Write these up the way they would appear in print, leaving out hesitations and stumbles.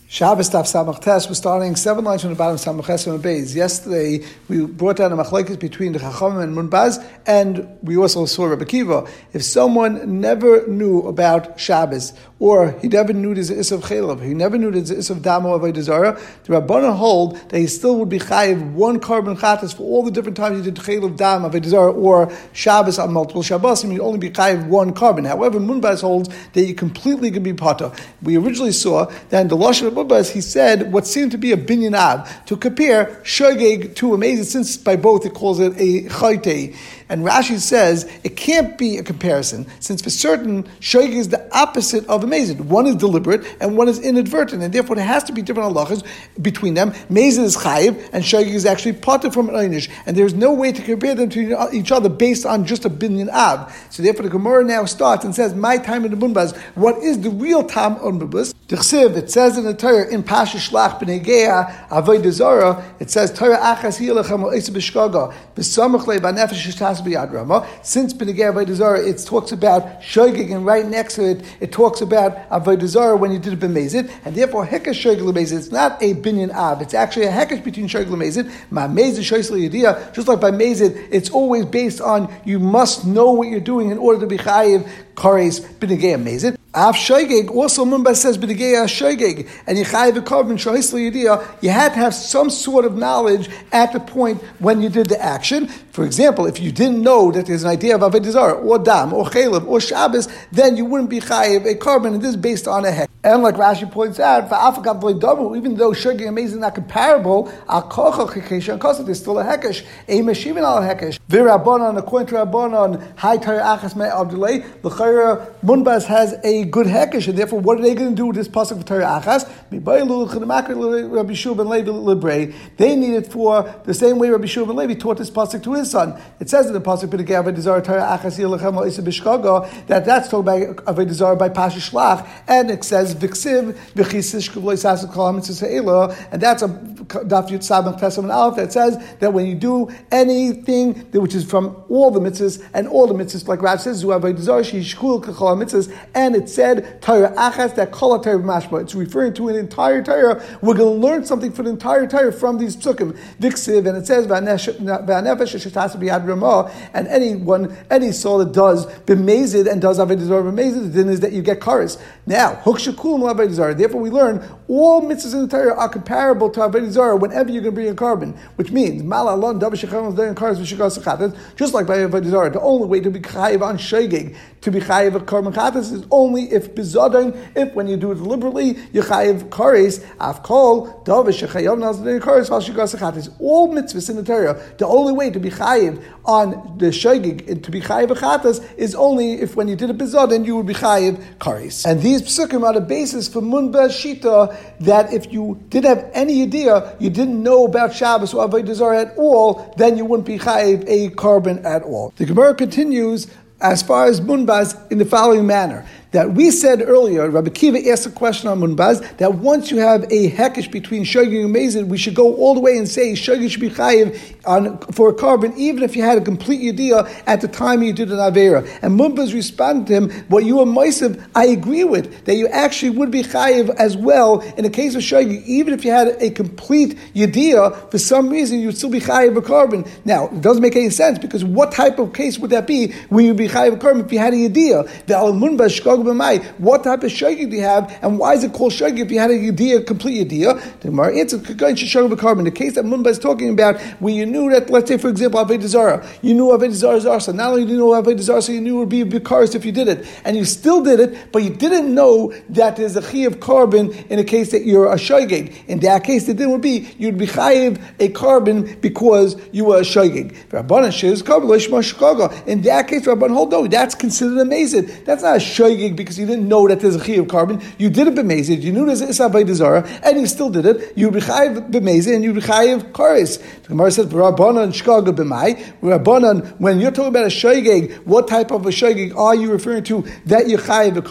Shabbos Daf Samach Tes. We're starting 7 lines from the bottom of Samach Tes and Beis. Yesterday we brought down a machlokes between the Chachamim and Munbaz, and we also saw Rabbi Kiva. If someone never knew about Shabbos, or he never knew there's an Isav Chelav, he never knew there's an Isav Damo Avodah Zarah, the Rabbanan hold that he still would be chayiv one carbon chatas for all the different times he did Chelav Dam Avodah Zarah or Shabbos on multiple Shabbos, and you'd only be chayiv one carbon. However, Munbaz holds that you completely can be pata. We originally saw that in the Lashon of Munbaz, he said what seemed to be a binyan av to compare shogeg to amazing, since by both it calls it a chayte. And Rashi says it can't be a comparison, since for certain shogeg is the opposite of amazing. One is deliberate and one is inadvertent, and therefore there has to be different halachas between them. Amazing is chayiv and shogeg is actually parted from an einish, and there's no way to compare them to each other based on just a binyan av. So therefore the Gemara now starts and says, my time in the Munbaz, what is the real time on Munbaz? It says in the Torah, in Pasha Shlach B'negea Avodah Zarah, it says Torah achas hilechem oisa b'shkaga b'samach le b'nefesh shtas b'yad rama. Since B'negea Avodah Zarah, it talks about shogeg, and right next to it, it talks about Avodah Zarah when you did it b'mezid, and therefore hekesh shogeg l'mezid. It's not a binyan av. It's actually a hekesh between shogeg l'mezid. Ma mezid shoyis l'yediyah. Just like by mezid, it's always based on you must know what you're doing in order to be chayiv kares B'negea mezid. Av shogeg, also Munbaz says b'negea shogeg, and yichayiv v'karban shoyis l'yediyah. You had to have some sort of knowledge at the point when you did the action. For example, if you didn't know that there's an idea of avodah zarah or dam or chelav or Shabbos, then you wouldn't be chayiv a carbon, and this is based on a heck. And like Rashi points out, even though shogeg and amazing not comparable, there's still a hekesh, a meshivin al hekesh. V'Rabbanan, according to Rabbanan, high Torah achas me abdulay, l'chayra Munbaz has a good hekesh, and therefore what are they going to do with this pasuk of Torah achas? They need it for the same way Rabbi Shua ben Levi taught this pasuk to his son. It says in the pasuk that that's told by Avodah Zarah by Pasha Shlach, and it says Viksiv v'chisish k'v'lo yisasik kol hamitzvos ha'ela, and that's a daf yud sabach tesam aleph that says that when you do anything which is from all the mitzvahs, and all the mitzvahs, like Rav says, zu Avodah Zarah sheyishkul k'chol hamitzvos, and it said Torah achas that kol Torah b'mashma. It's referring to an entire Torah. We're going to learn something for the entire Torah from these psukim. Viksiv, and it says v'anefesh shetas b'yad ramah, and any soul that does b'mezid and does Avodah Zarah b'mezid, the din is that you get kares. Now, hukshakum l'Avodah Zarah. Therefore, we learn all mitzvahs in the Torah are comparable to Avodah Zarah whenever you're going to bring a carbon, which means malalon davar shechem l'dayin kares v'shigas chatas. Just like by Avodah Zarah, the only way to be chayiv on shogeg, to be chayiv of carbon chatas, is only if bizadain, if when you do it deliberately, you chayiv kares afkol davar shechayav l'dayin kares v'shigas chatas. All mitzvahs in the Torah, the only way to be chayiv on the shogeg and to be chayiv chatas is only if when you did it bizadain, you would be chayiv kares. And these psukim are the basis for Munbaz Shita, that if you did have any idea, you didn't know about Shabbos or Avodah Zarah at all, then you wouldn't be chayiv a carbon at all. The Gemara continues as far as Munbaz in the following manner. That we said earlier, Rabbi Kiva asked a question on Munbaz, that once you have a hekesh between shogeg and mezid, we should go all the way and say shogeg should be chayiv for a carbon, even if you had a complete idea at the time you did an avera. And Munbaz responded to him, what you are moisav, I agree with, that you actually would be chayiv as well in the case of shogeg, even if you had a complete idea, for some reason you would still be chayiv a carbon. Now, it doesn't make any sense, because what type of case would that be when you'd be chayiv a carbon if you had an idea? The al Munbaz shogeg. What type of shogeg do you have, and why is it called shogeg if you had a complete idea? The Gemara answers, the case that Munbaz is talking about, where you knew that, let's say for example, Avodah Zarah, you knew Avodah Zarah is arsa. Not only did you know Avodah Zarah, so you knew it would be a bikaris if you did it, and you still did it, but you didn't know that there's a chiyav carbon in a case that you're a shogeg. In that case, the din would be you'd be chayiv a carbon because you were a shogeg. In that case, Rabban hold no, that's considered amazing. That's not a shogeg because you didn't know that there's a chiyav carbon. You did it b'mezid, you knew there's an isa avodah zarah, and you still did it. You'd be chayiv b'mezid and you'd be chayiv kares. The Gemara says, "Rabbanan shkaga b'mai." Rabbanan, when you're talking about a shogeg, what type of a shogeg are you referring to that you're chayiv a carbon?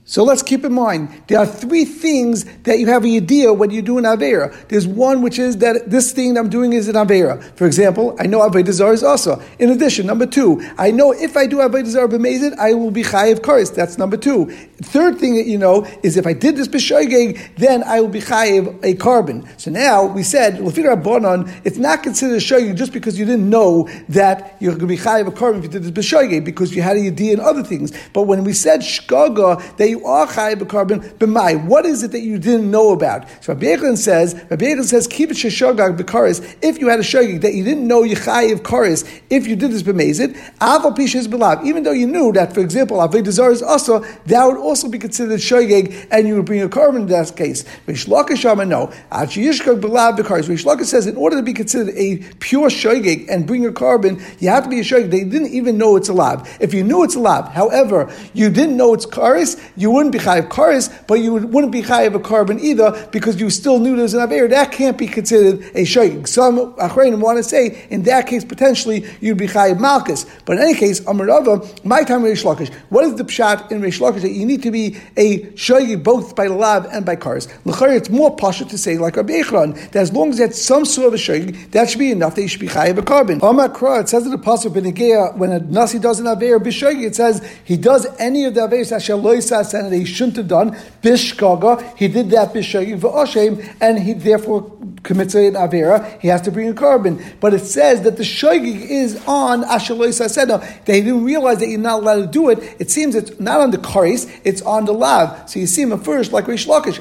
So let's keep in mind, there are three things that you have an idea when you do an Avera. There's one which is that this thing that I'm doing is an Avera. For example, I know Avodah Zarah is also. In addition, number two, I know if I do Avodah Zarah b'mezid, I will be chayiv kares. That's number two. Third thing that you know is if I did this b'shoigeg, then I will be chayiv a carbon. So now we said, Lefid Rabbanan, it's not considered a shoigeg just because you didn't know that you're going to be chayiv a carbon if you did this b'shoigeg, because you had an idea in other things. But when we said shgaga, that you are chayiv a carbon, b'mai, what is it that you didn't know about? So Rabbi Yechon says, keep it sheshogag b'kares, if you had a shoigeg that you didn't know you chayiv kares, if you did this b'mezid, aval pishes b'lav, even though you knew that, for example, Avodah Zarah is also, that would also be considered shoigeg, and you would bring a carbon in that case. Rish Lakish no. Rish Lakish says, in order to be considered a pure shoigeg and bring a carbon, you have to be a shoigeg. They didn't even know it's a lab. If you knew it's a lab, however, you didn't know it's kares, you wouldn't be chayiv kares, but you wouldn't be chayiv a carbon either, because you still knew there was an aver. That can't be considered a shoigeg. Some achreinim want to say, in that case, potentially, you'd be chayiv malchus. But in any case, Amar Rava, my time Rish Lakish. What is the pshat in Rish Lakish that you need to be a shoigeg both by the lab and by kares? L'chari, it's more pasha to say, like Rabbi Yechon, that as long as it's some sort of a shoigeg, that should be enough that you should be chayiv a carbon. Amar Kra, it says in the pasuk Benegea, when a nasi does an aver b'shoigeg, it says he does any of the averes that shall loisas and he shouldn't have done bishkaga. He did that b'shoigeg v'oshem, and he therefore commits an avera. He has to bring a carbon. But it says that the shoigeg is on asher loisas seda. They didn't realize that you're not allowed to do it. It seems it's not on the kares, it's on the lav. So you see him first, like Rish Lakish,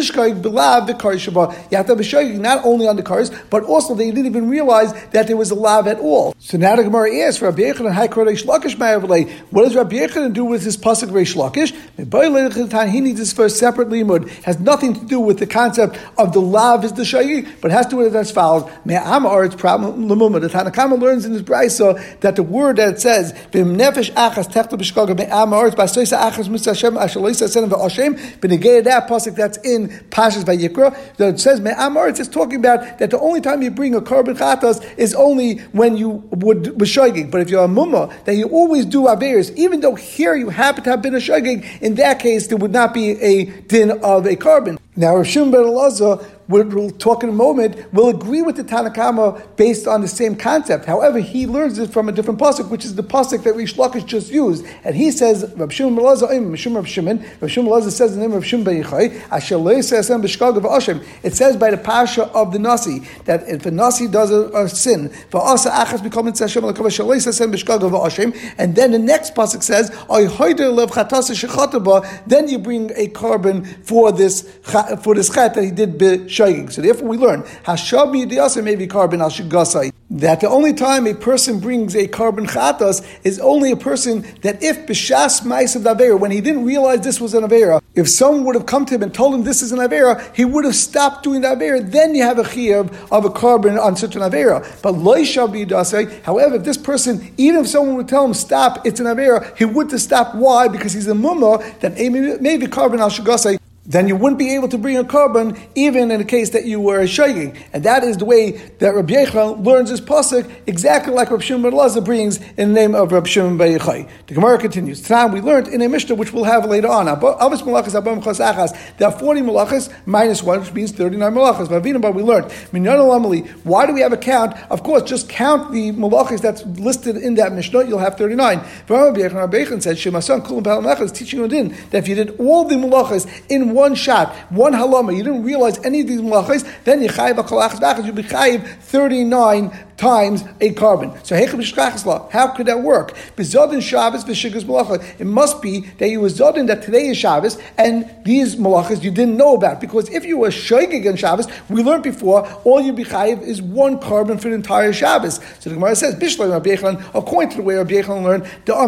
you have to have a shoigeg not only on the kares, but also they didn't even realize that there was a lav at all. So now the Gemara asks, Rabbi Yechon, what does Rabbi Yechon do with his pasuk Rish Lakish? He needs his first separate limud. Has nothing to do with the concept of the lav is the shoigeg, but has to do with it as follows. It's problem. The Tanakama learns in his brayso that the word that it says that pasuk that's in Pashas Vayikra, that it says me'amaretz, is talking about that the only time you bring a carbon chatas is only when you would b'shoigeg. But if you're a mumma, that you always do averes, even though here you happen to have been a shoigeg, in that case there would not be a din of a carbon. Now Rav Shimon ben Elazar, we'll talk in a moment, will agree with the Tanakama based on the same concept. However, he learns it from a different pasuk, which is the pasuk that Rish Lakish just used. And he says, Rav Shimon ben Elazar, Rav Shimon ben Elazar says in the name of Shimon ben Yochai, it says by the pasha of the Nasi, that if a Nasi does a sin, and then the next pasuk says, then you bring a carbon for this chat that he did b'shoigeg. So therefore we learn hashab midiyasa may be carbon al shigasai, that the only time a person brings a carbon chatas is only a person that if b'shas ma'asav davera, when he didn't realize this was an avera, if someone would have come to him and told him this is an avera, he would have stopped doing the avera. Then you have a chiyuv of a carbon on such an avera. But lo shab midiyasa, however, if this person, even if someone would tell him stop, it's an avera, he would to stop. Why? Because he's a mumma that maybe carbon al shigasai, then you wouldn't be able to bring a carbon even in the case that you were a shoigeg. And that is the way that Rabbi Yechon learns his pasuk, exactly like Rabbi Shimon ben Elazar brings in the name of Rabbi Shimon ben Yochai. The Gemara continues. Tonight we learned in a Mishnah which we'll have later on. There are 40 malachas minus 1, which means 39 malachas. But we learned, why do we have a count? Of course, just count the malachas that's listed in that Mishnah, you'll have 39. Rabbi Yechon said, Shemasan kulam b'halachas is teaching you that if you did all the malachas in one shot, one halama, you didn't realize any of these malachas, then you chayiv al-kalachas b'achas, you'll be chayiv 39 times a carbon. So how could that work? It must be that you were zodin that today is Shabbos and these malachas you didn't know about. Because if you were shoigeg on Shabbos, we learned before, all you be chayiv is one carbon for the entire Shabbos. So the Gemara says, according to the way Rabbi Yechon learned,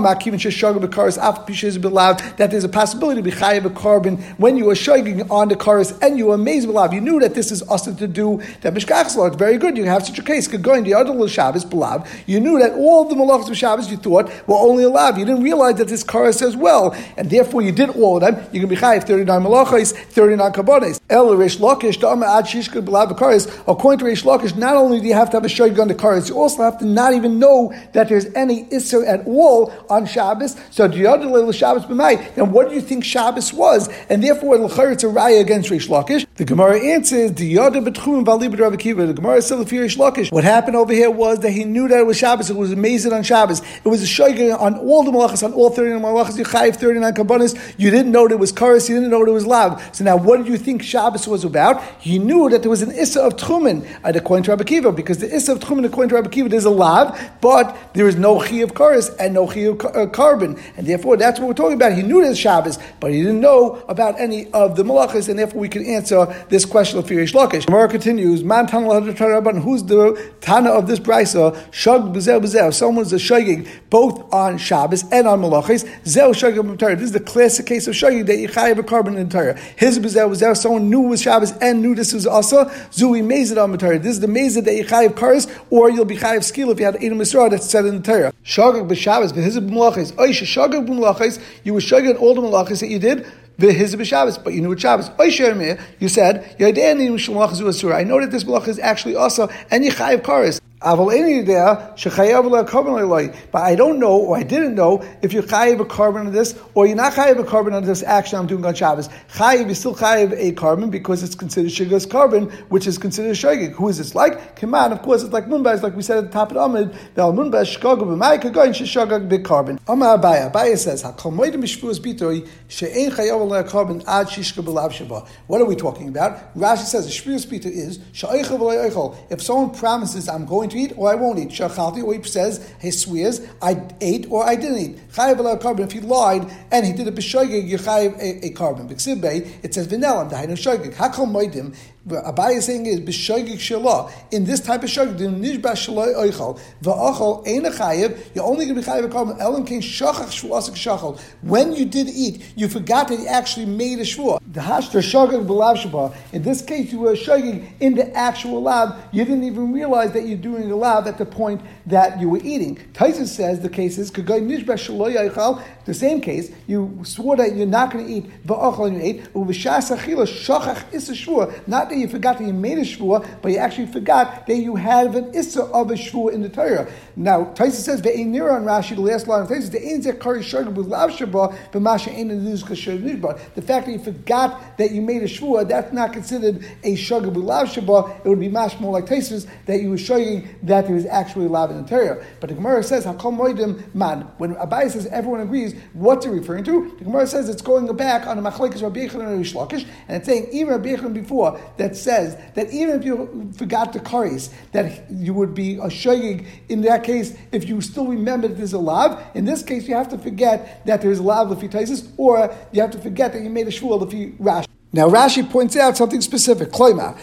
that there's a possibility to be chayiv a carbon when you were shoigeg on the kares and you were amazed b'lav. You knew that this is awesome to do, that mishkachas law. It's very good. You have such a case. Could go in the Diyadal Shabbos belav. You knew that all the malachas of Shabbos you thought were only allowed. You didn't realize that this kares as well, and therefore you did all of them. You can be chayiv 39 malachas, 39 kabbanis. El Rish Lakish da'ama ad shishka belav kares. According to Rish Lakish, not only do you have to have a shayg on the kares, you also have to not even know that there's any isser at all on Shabbos. So Diyadal Shabbos b'may. Then what do you think Shabbos was? And therefore it's a raya against Rish Lakish. The Gemara answers Diyadal b'tchum v'alibad Rabbi Kiva. The Gemara says Rish Lakish. What happened over here was that he knew that it was Shabbos. It was amazing on Shabbos. It was a shayg on all the malachas, on all 39 malachas. You chayiv 39 kabbanis. You didn't know that it was kares. You didn't know that it was lav. So now, what did you think Shabbos was about? You knew that there was an issa of tchumen according to Rabbi Kiva, because the issa of tchumen according to Rabbi Kiva there's a lav, but there is no chi of kares and no chi of carbon, and therefore that's what we're talking about. He knew there's Shabbos, but he didn't know about any of the malachas, and therefore we can answer this question of Rish Lakish. Gemara continues. Man who's the Tana of this brisa? Shag b'zeh b'zeh. Someone's a shaygig both on Shabbos and on malachis. Zeh shaygig b'Torah. This is the classic case of shaygig that you chayiv a carbon in the Torah. His b'zeh b'zeh. Someone knew it was Shabbos and knew this was also zui mezid on the Torah. This is the mezid that you chayiv kares, or you'll be chayiv skill if you had Edom Yisrael that's said in the Torah. Shagig b'Shabbos v'his b'malachis. Oish shagig b'malachis. You were shaygig all the malachis that you did. His b'Shabbos, but you knew it's Shabbos. You said, I know that this malach is actually also and you chayiv kares. But I don't know, or I didn't know, if you're chayiv a carbon on this, or you're not chayiv a carbon on this action I'm doing on Shabbos. Chayiv is still chayiv a carbon because it's considered shigas carbon, which is considered shagig. Who is this like? Kaman, of course, it's like munbaz, like we said at the top of the Amid. Vel munbaz shkagu b'may kagoyin sheshagag big carbon. Amar Abaya. Abaya says, "Hakol moedim b'shvuos bitoi she'ein chayav ala carbon ad shishka b'lav sheba." What are we talking about? Rashi says the shvuos bitoi is she'eichel v'lo eichel. If someone promises I'm going to eat or I won't eat. Shachalti, or he says, he swears, I ate or I didn't eat. Chayiv ala carbon. If he lied and he did a b'shoigig, you chayiv a carbon. B'ksibbe, it says v'nelam, dahainu shoigig. Hakol moedim. Abai is saying is b'shoigig shalah. In this type of shoigig, the nishba shaloi oichal v'achal ein chayiv. You're only going to be chayiv a carbon. Elam kein shachach shvuasik shachal. When you did eat, you forgot that you actually made a shvua. The hashter shoigig b'lav shaba. In this case, you were shoigig in the actual lab. You didn't even realize that you're doing a lab at the point that you were eating. Tyson says the case is k'gay nishba shaloi oichal. The same case, you swore that you're not going to eat v'achal and you ate. Uv'shas achila shachach is a shvua. Not that you forgot that you made a shvua, but you actually forgot that you have an issa of a shvua in the Torah. Now, Taisa says, "Ve'einira on Rashi." The last line of Taisa, "The ein zekari shagab b'lav shaba b'masha ein nidus k'shur nishba." The fact that you forgot that you made a shvua, that's not considered a shagab b'lav shaba. It would be much more like Taisa that you were showing that there is actually lav in the Torah. But the Gemara says, "Hakol moedim man." When Abai says everyone agrees, what's it referring to? The Gemara says it's going back on the machlekes Rabbi Yochanan and Rish Lakish, and it's saying even Rabbi Yochanan before that says that even if you forgot the kares, that you would be a shogig in that case if you still remember that there's a lav. In this case, you have to forget that there's a lav lefi taisis, or you have to forget that you made a shvua lefi rash. Now Rashi points out something specific. Kloima,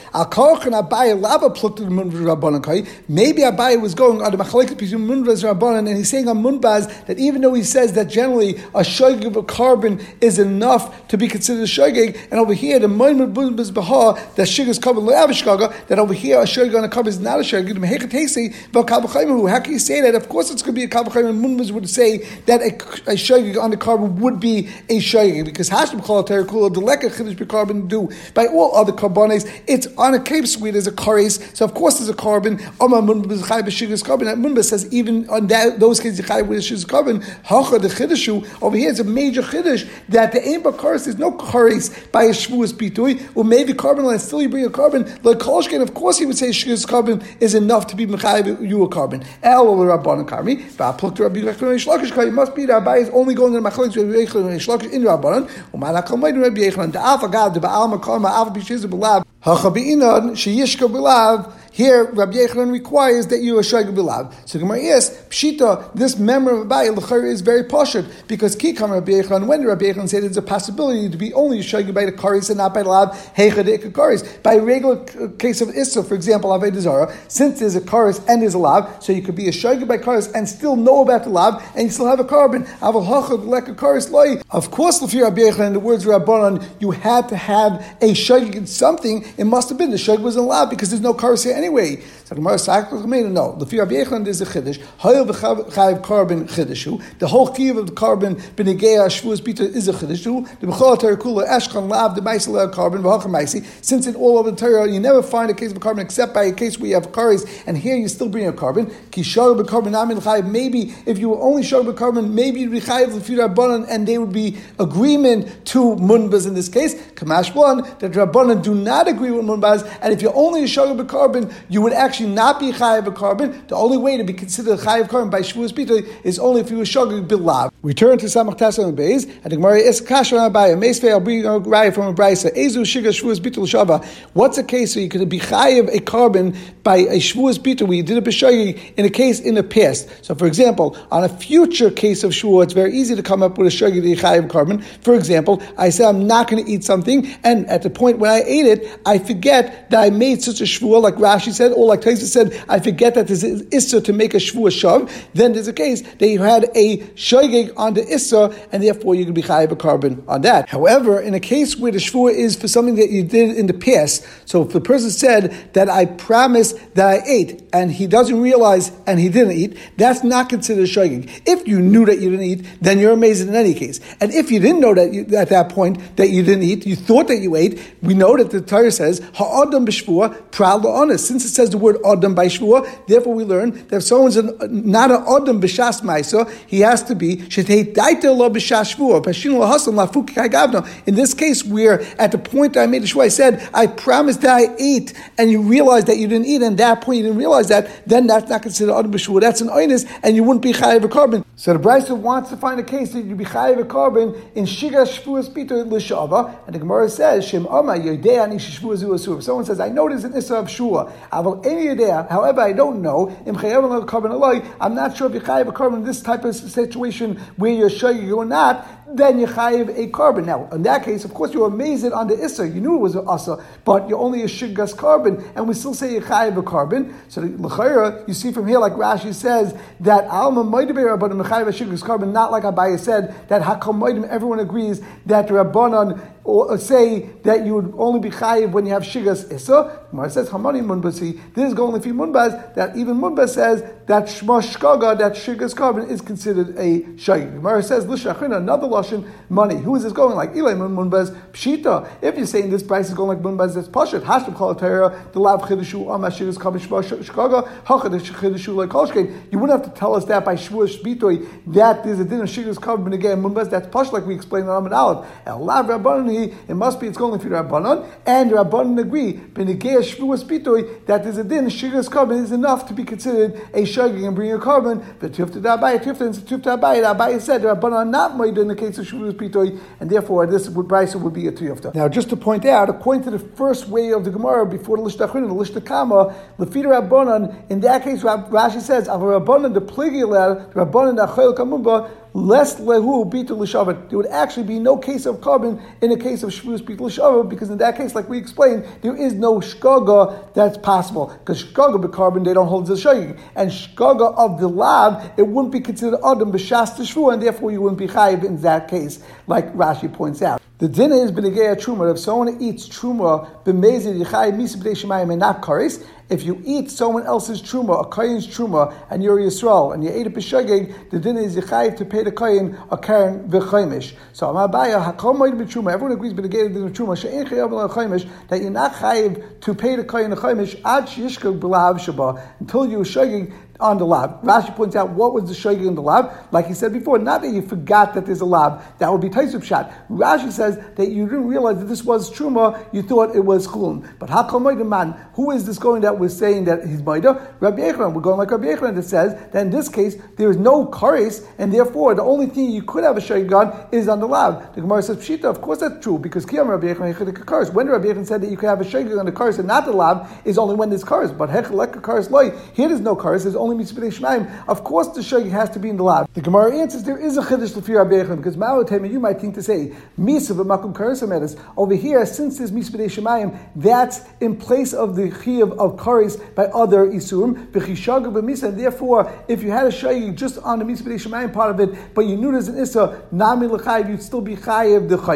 maybe Abaye was going on the machlekes between munbaz and rabbanan, and he's saying on munbaz that even though he says that generally a shogig of a carbon is enough to be considered a shogig, and over here the munbaz bahar that shigas carbon le'avishkaga, that over here a shogig on a carbon is not a shogig. How can you say that? Of course it's going to be a kabachayim. Munbaz would say that a shogig on the carbon would be a shogig because Hashem called terakula the lekach chiddush carbon do by all other carbonates. It's on a cape sweet as a kares, so of course there's a carbon. Omar munbaz chay b'shigas carbon. That munbaz says even on those cases chay with shigas carbon. Hacha the chiddushu over here is a major chiddush that the aim kares is no kares by a shvuas bitui or maybe carbon and still you bring a carbon like kolshkin. Of course he would say shigas carbon is enough to be mechay you a carbon. El or rabbanan karmi. But pluk to Rabbi Yochanan Rish Lakish. It must be that Abai is only going to the machlekes Rabbi Yochanan Rish Lakish in rabbanan. Uman hakol moedim Rabbi Yochanan the alpha. The Baal Makama Alpha Bishiz Belav Hachabi'inan Sheyishka Belav. Here, Rabbi Yochanan requires that you are shogig b'lav. So Gemara asks, Pshita, this memory of Abai l'chayr is very poshut because Kikam Rabbi Yochanan. When Rabbi Yochanan said there's a possibility to be only shogig by the kares and not by the lav, heicha deika kares. By a regular case of issa, for example, avodah zara, since there's a kares and there's a lav, so you could be a shogig by kares and still know about the lav and you still have a carbon. Aval hacha leka kares loy. Of course, l'fi Rabbi Yochanan, in the words of Rabbanan, you had to have a shogig in something. It must have been the shogig was in lav because there's no kares here anyway. So the Gemara no. The Rabbi Yechon is a chiddush. Hayil v'chayiv carbon chiddushu. The whole key of the carbon b'negei shvuas bita is a chiddushu. The b'chol terakula eshkan lav the ma'isel carbon v'hachar ma'isi. Since in all over the Torah you never find a case of a carbon except by a case where you have kares, and here you still bring a carbon. Ki shar b'carbon amin chayiv. Maybe if you were only shar b'carbon, maybe you'd be chayiv l'fi rabbanan, and they would be agreement to munbas in this case. Kamash one that rabbanan do not agree with munbas, and if you're only a shar b'carbon, you would actually not be chayiv b'carbon. The only way to be considered chayiv carbon by shvuas bita is only if you were shar b'lav. We turn to Samach Tasam Beis, and the Gemara is kasher abaya meisvei al bring a raya from a brisa. Ezu shiga shvuas bita l'shava. What's a case where you could be chayiv a carbon by a shvuas bita where you did a b'shagi in a case in the past? So, for example, on a future case of shvuah, it's very easy to come up with a shagi the chayiv carbon. For example, I say I'm not going to eat something, and at the point when I ate it, I forget that I made such a shvuah, like Rashi said, or like Taisa said, I forget that there's an issa to make a shvuah shav. Then there's a case that you had a shogeg on the issa, and therefore you can be chayiv a carbon on that. However, in a case where the shvuah is for something that you did in the past, so if the person said that I promised that I ate, and he doesn't realize and he didn't eat, that's not considered a shogeg. If you knew that you didn't eat, then you're amazed in any case. And if you didn't know that at that point that you didn't eat, you thought that you ate, we know that the Torah says ha'adam b'shvuah pral la'onis. Since it says the word adam by shvuah, therefore we learn that if someone's not an adam b'shas ma'isa, he has to be shetei daita lo b'shas shvuah pashin lahasam lafuk kagavno. In this case, where at the point that I made the shvuah, I said I promised that I ate, and you realized that you didn't eat, and at that point you didn't realize that, then that's not considered adam b'shvuah. That's an oinus, and you wouldn't be chayiv a carbon. So the Brisa wants to find a case that you'd be chayiv a carbon in shiga shvuas bita l'shava, and the Gemara says shem ama yodei ani shvuah zu asur. If someone says I know there's an issa of shvuah, aval any yodei, however I don't know im chayav a carbon aloi, I'm not sure if you're chayiv a carbon in this type of situation where you're shogeg or not, then you chayiv a carbon. Now, in that case, of course, you're amazed on the issa. You knew it was an asa, but you're only a shigas carbon, and we still say you chayiv a carbon. So, l'chayra, you see from here, like Rashi says, that alma moidaber but a chayiv a shigas carbon, not like Abaye said that hakol moidim. Everyone agrees that the Rabbanan or say that you would only be chayiv when you have shigas issa. Gemara says hamani munbasi. This is going if you munbaz, that even munbaz says that shma shkaga, that shigas carbon is considered a shayik. Gemara says l'shachin, another lashon money. Who is this going like? Ilay munbaz pshita. If you're saying this price is going like munbaz, that's pashat. Hashtam kol Torah the lav chidushu ama shigas carbon shma shkaga hachad chidushu like kolshkein. You wouldn't have to tell us that by shvuah shbitoi that there's a din of shigas carbon again munbaz. That's pashat like we explained on Amud Aleph. El lav rabbanon. It must be it's going for Rabbanon, and Rabbanon agree that there's a din shigas carbon is enough to be considered a shogeg and bring a carbon. But Tifta Abaye said Rabbanon are not made in the case of shvuas pitoi, and therefore this brisa would be a Tifta. Now, just to point out, according to the first way of the Gemara before the Lishtachin and the Lishtakama, Lefida Rabbanon, in that case Rashi says Av Rabbanon the Pligilel Rabbanon Achel Kamumba. Lest lehu bitul l'shavat. There would actually be no case of carbon in a case of shvuas bitul l'shavat, because in that case, like we explained, there is no shkaga that's possible. Because shkaga b'carbon they don't hold the shogeg, and shkaga of the lab it wouldn't be considered adam b'shas t'shvuah, and therefore you wouldn't be chayiv in that case, like Rashi points out. The din is b'negei truma. If someone eats truma b'mezid yichayiv misa b'dei shemayim and not kares. If you eat someone else's truma, a kohen's truma, and you're Yisrael, and you ate a b'shogeg, the din is yichayiv to pay the kohen a karen v'chaimish. So Amabaya hakol moed b'truma. Everyone agrees b'negei the truma she'en chayav l'chaimish that you're not chayiv to pay the kohen a chaimish ad sheyishkog b'lav shaba until you shogeg on the lab. Rashi points out what was the shogeg in the lab. Like he said before, not that you forgot that there's a lab. That would be taisub shot. Rashi says that you didn't realize that this was truma. You thought it was chulun. But hakol moed man, who is this going that was saying that he's maida? Rabbi Yechon. We're going like Rabbi Yechon that says that in this case there is no kares, and therefore the only thing you could have a shogeg on is on the lab. The Gemara says pshita. Of course that's true, because kiyam Rabbi Yechon hechadek kares. When Rabbi Yechon said that you could have a shogeg on the kares and not the lab is only when there's kares. But hechalek kares loy. Here there's no kares. There's only mitzvah shemaim. Of course the shogeg has to be in the lab. The Gemara answers there is a chiddush l'fi Rabbi Yechon, because ma'otema you might think to say misa v'makum kares amedes. Over here, since there's mitzvah shemaim, that's in place of the chiyuv of kares by other isurim, v'chishagu b'misa, and therefore, if you had a shogeg just on the mitzvah shemayim part of it, but you knew there's an issa, nami l'chayiv, you'd still be chayiv the chaimish.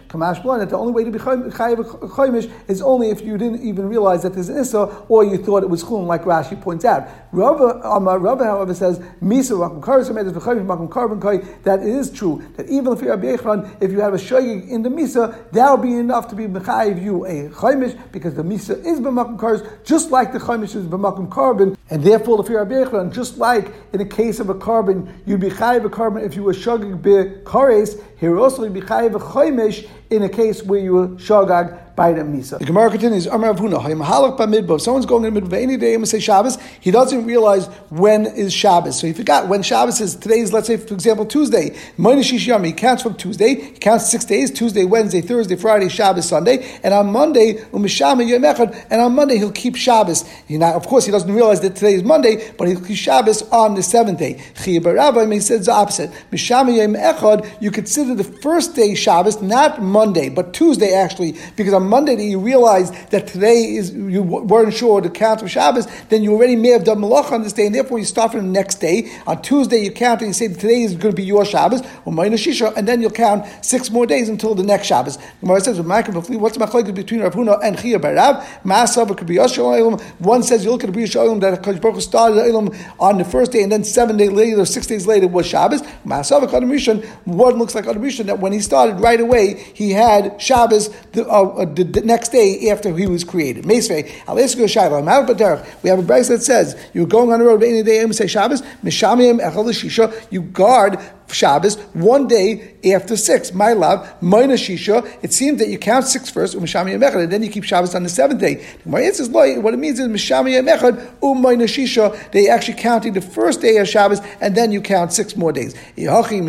Kamash Blan, that the only way to be chayiv choimish is only if you didn't even realize that there's an issa, or you thought it was chulin, like Rashi points out. Rava, however, says misa makom karis amedes v'choimish makom karban koi. That it is true that even if you have if you have a shogeg in the misa, that will be enough to be mechayiv you a choimish, because the misa is b'makom karis, just like the choimish is b'makom karban, and therefore the fear of just like in the case of a carbon, you'd be chayiv a carbon if you were shogeg b'kares. Here also you'd be chayiv a choimish in a case where you were shogeg by the misa. The Gemara continues, Amar Avuna, Haymahalach b'midbar. If someone's going in the midbar any day and say Shabbos, he doesn't realize when is Shabbos. So he forgot when Shabbos is. Today is, let's say, for example, Tuesday. He counts from Tuesday. He counts 6 days: Tuesday, Wednesday, Thursday, Friday, Shabbos, Sunday. And on Monday, and on Monday he'll keep Shabbos. Of course, he doesn't realize that today is Monday, but he'll keep Shabbos on the 7th day. He says the opposite. You consider the first day Shabbos, not Monday, but Tuesday actually, because on Monday that you realize that today you weren't sure the count of Shabbos, then you already may have done malacha on this day, and therefore you start from the next day. On Tuesday you count and you say today is going to be your Shabbos, or minus Shisha, and then you'll count 6 more days until the next Shabbos. Gemara says, what's the machlokes between Rav Huna and Chia bar Rav? One says you look at the Bria Shalom that HaKadosh Baruch Hu started the Olam on the first day, and then 7 days later or 6 days later was Shabbos. One looks like Adam Rishon, that when he started right away, he had Shabbos the next day after he was created. We have a brayso that says you're going on the road any day and say Shabbos, you guard Shabbos 1 day after 6. My love, minus Shisha. It seems that you count 6 first, and then you keep Shabbos on the 7th day. My answer is what it means is minus Shisha. They actually counting the first day of Shabbos, and then you count 6 more days. It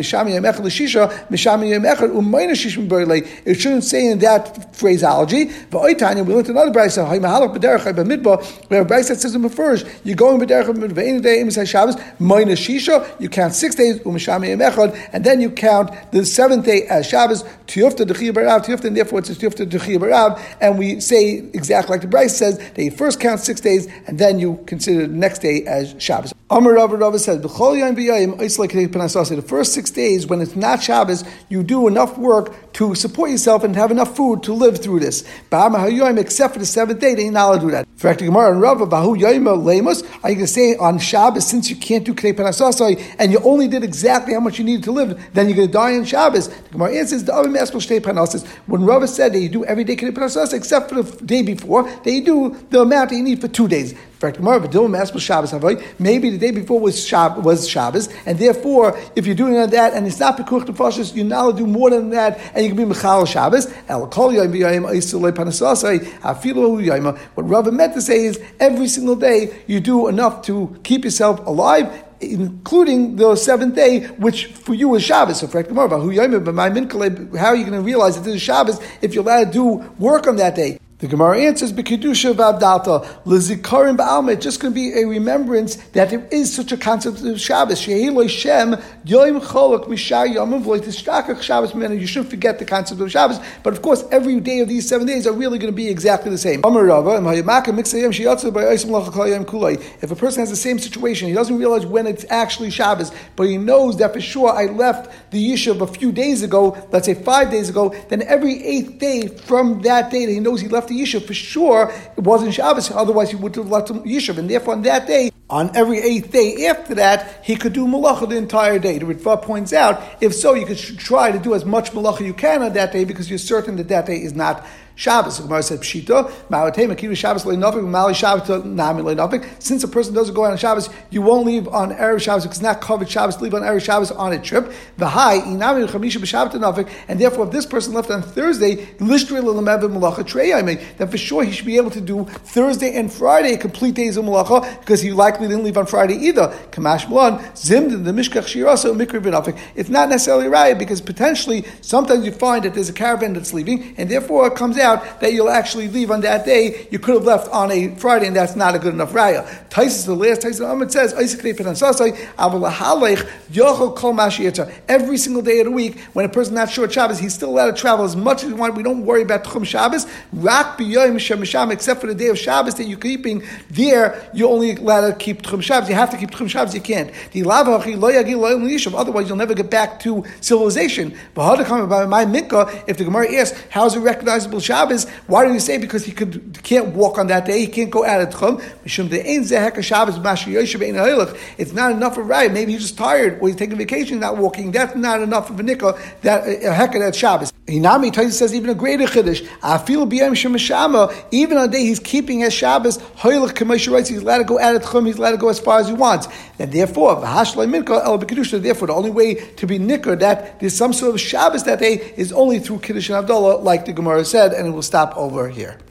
shouldn't say in that phraseology. We learned another brayso. We have a brayso that says in Mefurish, you're going b'derech any day and say Shabbos minus Shisha. You count 6 days, and then you count the 7th day as Shabbos, Tiyufta D'Chiyah B'Rav, Tiyufta, and therefore it's Tiyufta D'Chiyah B'Rav, and we say exactly like the Bryce says, that you first count 6 days, and then you consider the next day as Shabbos. Amar Rava says, the first 6 days, when it's not Shabbos, you do enough work to support yourself and have enough food to live through this. Except for the 7th day, they ain't allowed to do that. For Gemara and Rava, are you going to say on Shabbos, since you can't do K'nei Panasasai, and you only did exactly how much you needed to live, then you're going to die on Shabbos? The Gemara answers, when Rava said that you do every day K'nei Panasasai, except for the day before, that you do the amount that you need for 2 days. Maybe the day before was Shabbos, and therefore, if you're doing that and it's not Pekuch Nefashos, you're not allowed to do more than that, and you can be Mechal Shabbos. What Rava meant to say is every single day you do enough to keep yourself alive, including the 7th day, which for you is Shabbos. So, how are you going to realize that this is Shabbos if you're allowed to do work on that day? The Gemara answers, "B'kedusha v'abdalta l'zikarim ba'alma." It's just going to be a remembrance that there is such a concept of Shabbos. Shehiloi Shem Yom Cholok Mishar Yomim V'Loitishtakach Shabbos. You shouldn't forget the concept of Shabbos, but of course, every day of these 7 days are really going to be exactly the same. If a person has the same situation, he doesn't realize when it's actually Shabbos, but he knows that for sure I left the yishuv a few days ago, let's say 5 days ago, then every 8th day from that day that he knows he left the yishuv, for sure it wasn't Shabbos, otherwise he would have left the yishuv, and therefore on that day, on every 8th day after that, he could do malacha the entire day. The Ritva points out, if so, you could try to do as much malacha you can on that day, because you're certain that that day is not Shabbos. The Gemara said, Pshita, since a person doesn't go out on Shabbos, you won't leave on Erev Shabbos, because it's not covered Shabbos to leave on Erev Shabbos on a trip. And therefore, if this person left on Thursday, then for sure he should be able to do Thursday and Friday, complete days of malacha, because he likely didn't leave on Friday either. It's not necessarily right, because potentially, sometimes you find that there's a caravan that's leaving, and therefore it comes out out that you'll actually leave on that day. You could have left on a Friday, and that's not a good enough raya. Taisus, the last Taisus Amid says, every single day of the week, when a person's not short Shabbos, he's still allowed to travel as much as he wants. We don't worry about Tchum Shabbos. Except for the day of Shabbos that you're keeping, there you're only allowed to keep Tchum Shabbos. You have to keep Tchum Shabbos, you can't. Otherwise, you'll never get back to civilization. If the Gemara asks, how is it recognizable Shabbos? Why do you say because he can't walk on that day, he can't go out of Tchum? It's not enough of right. Maybe he's just tired, or he's taking vacation, not walking. That's not enough of a nikah, that heka that Shabbos. Hinami Taisa says even a greater chiddush. Even on the day he's keeping his Shabbos, he's allowed to go out of Tchum, he's allowed to go as far as he wants. And therefore, the only way to be nikah that there's some sort of Shabbos that day is only through Kiddush and Havdalah, like the Gemara said, and it will stop over here.